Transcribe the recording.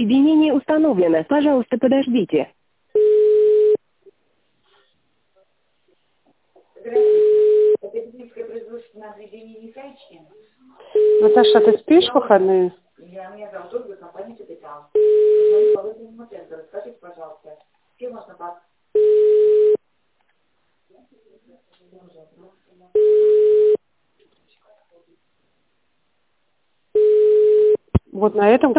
Соединение установлено. Пожалуйста, подождите. Наташа, ты спишь в выходные? Меня зовут Ольга, компания «Капитал». Позвоню по выданному тендеру. Скажите, пожалуйста, кем можно по... Вот на этом